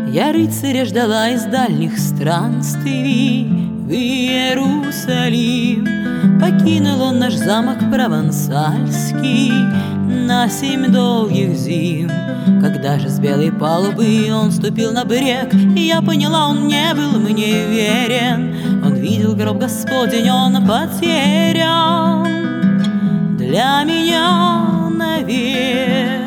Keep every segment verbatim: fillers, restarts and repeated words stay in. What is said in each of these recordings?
Я рыцаря ждала из дальних странствий в Иерусалим. Покинул он наш замок провансальский на семь долгих зим. Когда же с белой палубы он ступил на берег, я поняла, он не был мне верен. Он видел гроб Господень, он потерян для меня навек.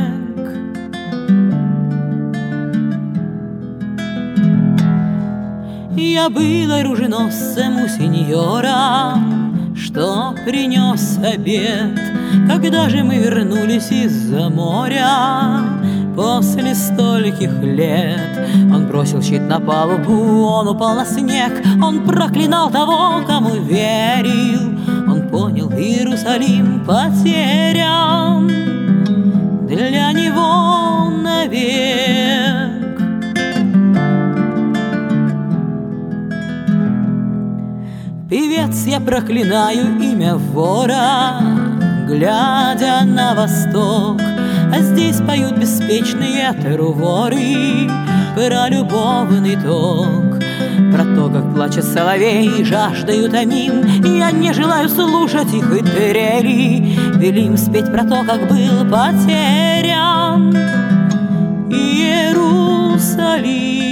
Я был оруженосцем у сеньора, что принес обед. Когда же мы вернулись из-за моря после стольких лет, он бросил щит на палубу, он упал на снег, он проклинал того, кому верил. Он понял, Иерусалим потерян для него навек. Певец, я проклинаю имя вора, глядя на восток. А здесь поют беспечные теруворы про любовный ток, про то, как плачет соловей жаждою томим. Я не желаю слушать их и трели, велим спеть про то, как был потерян Иерусалим.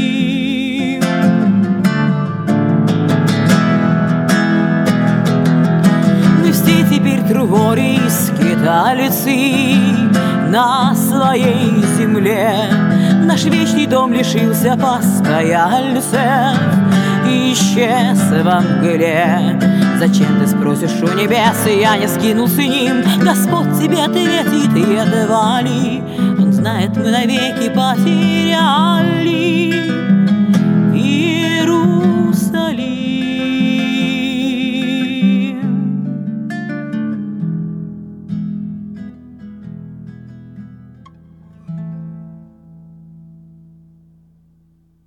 Теперь труворы и скиталицы на своей земле. Наш вечный дом лишился постояльцев и исчез во мгле. Зачем ты спросишь у небес, я не скинул с ним? Господь тебе ответит едва ли, Он знает, мы навеки потеряли